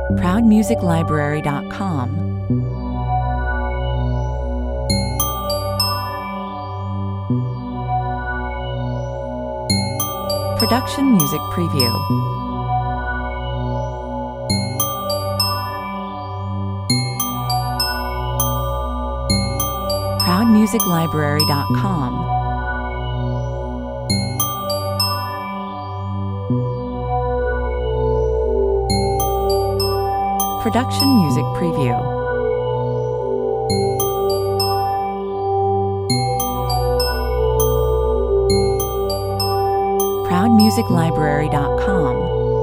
ProudMusicLibrary.com. Production Music Preview. ProudMusicLibrary.com. Production Music Preview. ProudMusicLibrary.com.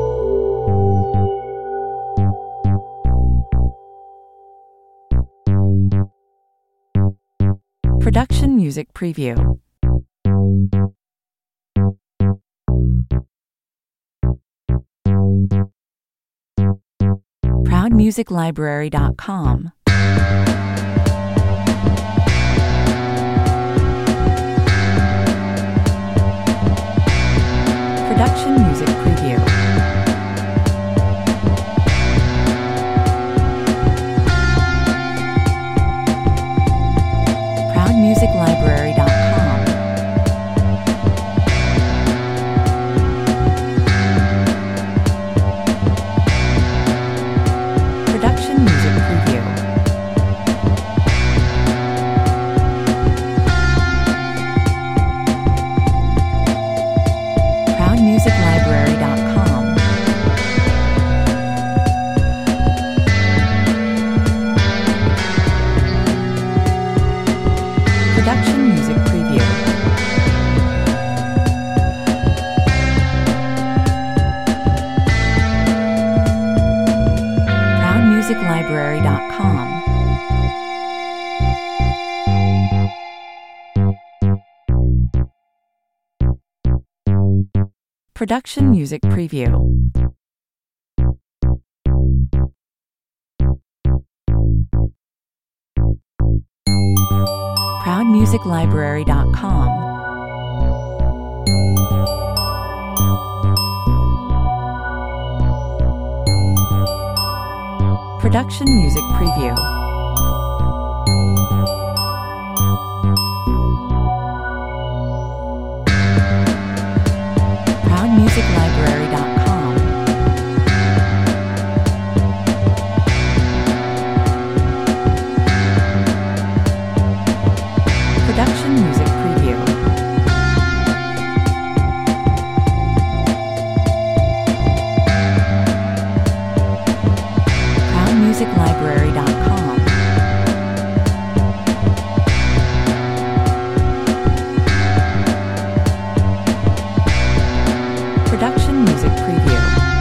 Production Music Preview. ProudMusicLibrary.com. Production Music Preview. ProudMusicLibrary.com. Production Music Preview. ProudMusicLibrary.com. Production Music Preview. ProudMusicLibrary.com. Production Music Preview. ProudMusicLibrary.com. Production Music Preview. ProudMusicLibrary.com. Production Music Preview. ProudMusicLibrary.com. Production Music Preview.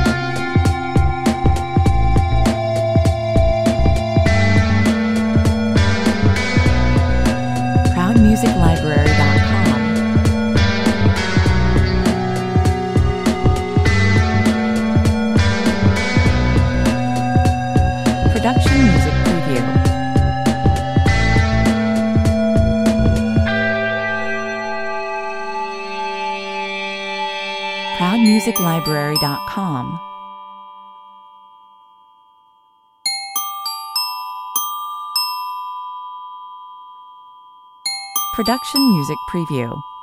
ProudMusicLibrary.com. Production Music Preview. ProudMusicLibrary.com. Production Music Preview.